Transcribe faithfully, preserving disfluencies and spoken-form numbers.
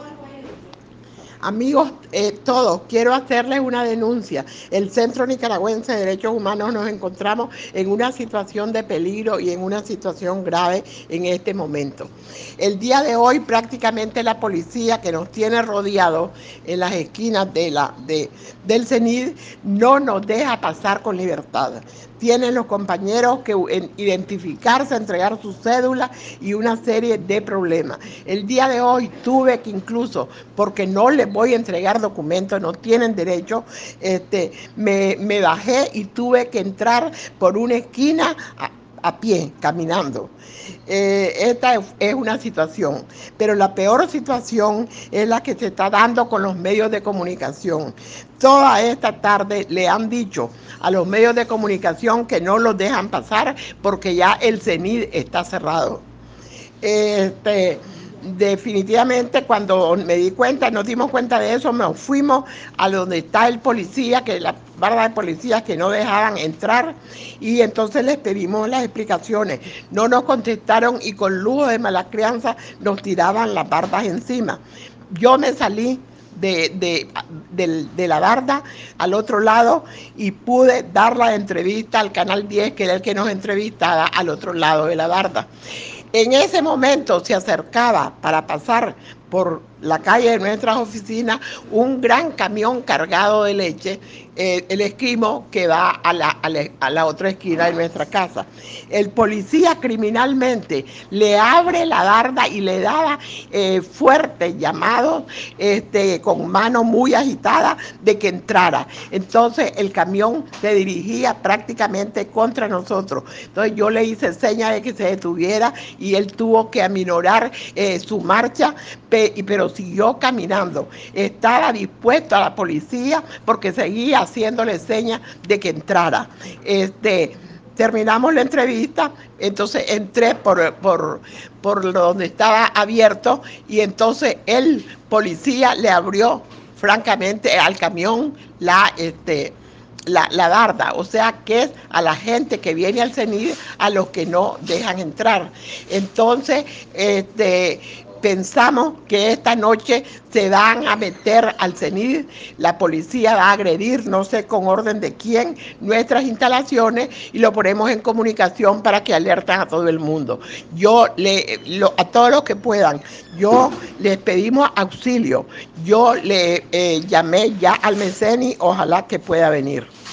Amigos, eh, todos, quiero hacerles una denuncia. El Centro Nicaragüense de Derechos Humanos nos encontramos en una situación de peligro y en una situación grave en este momento. El día de hoy prácticamente la policía que nos tiene rodeados en las esquinas de la, de, del CENID no nos deja pasar con libertad. Tienen los compañeros que identificarse, entregar su cédula y una serie de problemas. El día de hoy tuve que incluso, porque no les voy a entregar documentos, no tienen derecho, este, me, me bajé y tuve que entrar por una esquina a, a pie, caminando. Eh, esta es una situación, pero la peor situación es la que se está dando con los medios de comunicación. Toda esta tarde le han dicho a los medios de comunicación que no los dejan pasar porque ya el CENID está cerrado. Este, definitivamente cuando me di cuenta, nos dimos cuenta de eso, nos fuimos a donde está el policía, que la barra de policías que no dejaban entrar, y entonces les pedimos las explicaciones. No nos contestaron y con lujo de mala crianza nos tiraban las bardas encima. Yo me salí de, de, de, de la barda al otro lado y pude dar la entrevista al Canal diez, que era el que nos entrevistaba al otro lado de la barda. En ese momento se acercaba para pasar por la calle de nuestras oficinas un gran camión cargado de leche, eh, el esquimo que va a la, a, la, a la otra esquina de nuestra casa. El policía criminalmente le abre la barda y le daba eh, fuertes llamados este, con mano muy agitada de que entrara. Entonces el camión se dirigía prácticamente contra nosotros. Entonces yo le hice seña de que se detuviera y él tuvo que aminorar eh, su marcha, pe pero siguió caminando. Estaba dispuesto a la policía porque seguía haciéndole señas de que entrara. Este, terminamos la entrevista, entonces entré por, por, por donde estaba abierto y entonces el policía le abrió francamente al camión la... Este, La, la barda, o sea que es a la gente que viene al CENID a los que no dejan entrar. Entonces, este, pensamos que esta noche se van a meter al CENID, la policía va a agredir, no sé con orden de quién, nuestras instalaciones y lo ponemos en comunicación para que alerten a todo el mundo. Yo, le, lo, a todos los que puedan, yo les pedimos auxilio, yo le eh, llamé ya al MECENI, ojalá que pueda venir.